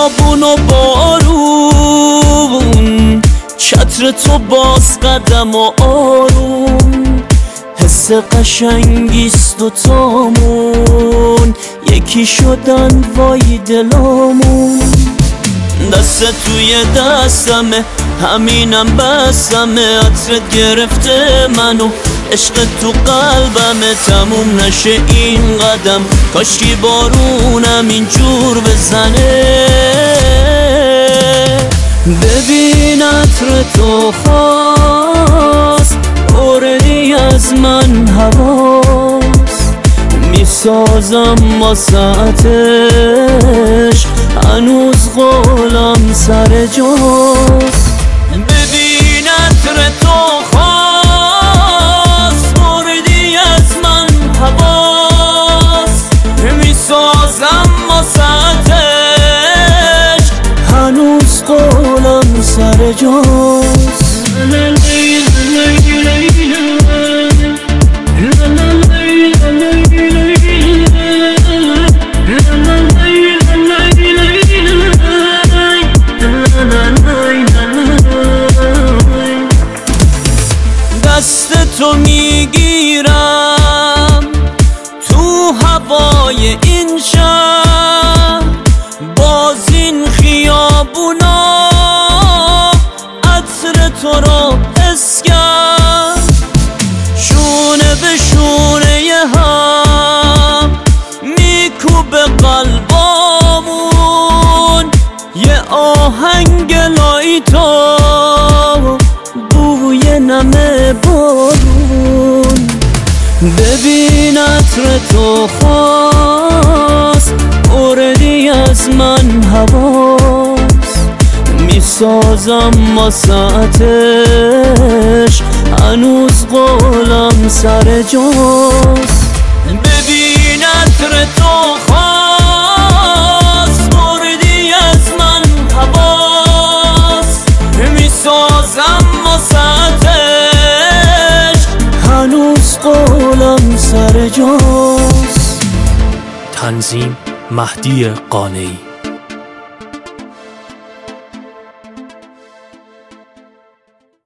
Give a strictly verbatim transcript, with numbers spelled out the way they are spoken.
خیابون و بارون، چتر تو باز قدم و آروم، حس قشنگیست دوتامون، یکی شدن وای دلامون. دست توی دستمه، همینم بسمه، عطرت گرفته منو، عشق تو قلبمه. تموم نشه این قدم، کاشکی بارونم اینجور بزنه. ببین عطر تو خواست، اوردی از من هواست، میسازم واسه هنوز قولم سر جاست. ببین عطر تو خواست، اوردی از من هواست، میسازم واسه هنوز قولم سر جاست. دست تو میگیرم تو هوای این شهر، باز این خیابونا عطر تو رو حس کرد، شونه به شونه هم میکوبه قلبامون، یه آهنگ لایتا بوی نمه بارون. ببین عطر تو خواست، اوردی از من هواست، میسازم واسه هنوز قولم سر جاست. ببین عطر تو خواست، اوردی از من هواست، میسازم واسه هنوز قولم سر جاست. تنظیم مهدی قانعی.